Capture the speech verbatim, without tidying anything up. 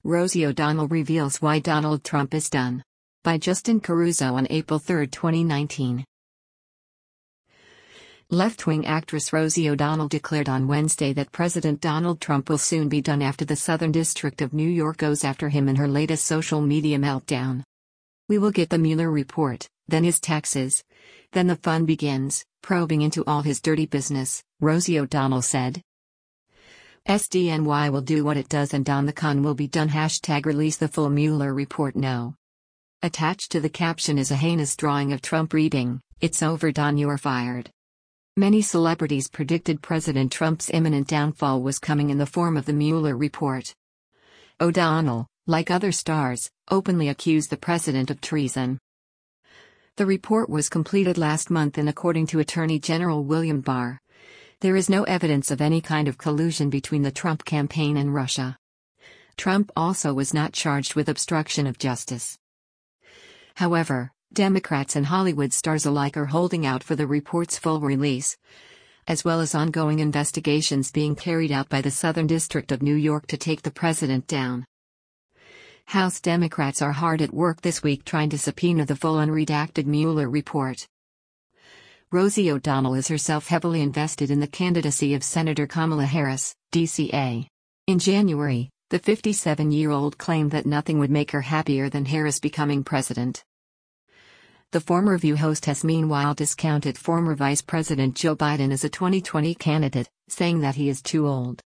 Rosie O'Donnell reveals why Donald Trump is done. By Justin Caruso on April third, twenty nineteen. Left-wing actress Rosie O'Donnell declared on Wednesday that President Donald Trump will soon be done after the Southern District of New York goes after him in her latest social media meltdown. "We will get the Mueller report, then his taxes. Then the fun begins, probing into all his dirty business," Rosie O'Donnell said. S D N Y will do what it does and Don the Con will be done. Hashtag release the full Mueller report now. Attached to the caption is a heinous drawing of Trump reading, "It's over, Don, you are fired." Many celebrities predicted President Trump's imminent downfall was coming in the form of the Mueller report. O'Donnell, like other stars, openly accused the president of treason. The report was completed last month and according to Attorney General William Barr, there is no evidence of any kind of collusion between the Trump campaign and Russia. Trump also was not charged with obstruction of justice. However, Democrats and Hollywood stars alike are holding out for the report's full release, as well as ongoing investigations being carried out by the Southern District of New York to take the president down. House Democrats are hard at work this week trying to subpoena the full unredacted Mueller report. Rosie O'Donnell is herself heavily invested in the candidacy of Senator Kamala Harris, D C A. In January, the fifty-seven-year-old claimed that nothing would make her happier than Harris becoming president. The former View host has meanwhile discounted former Vice President Joe Biden as a twenty twenty candidate, saying that he is too old.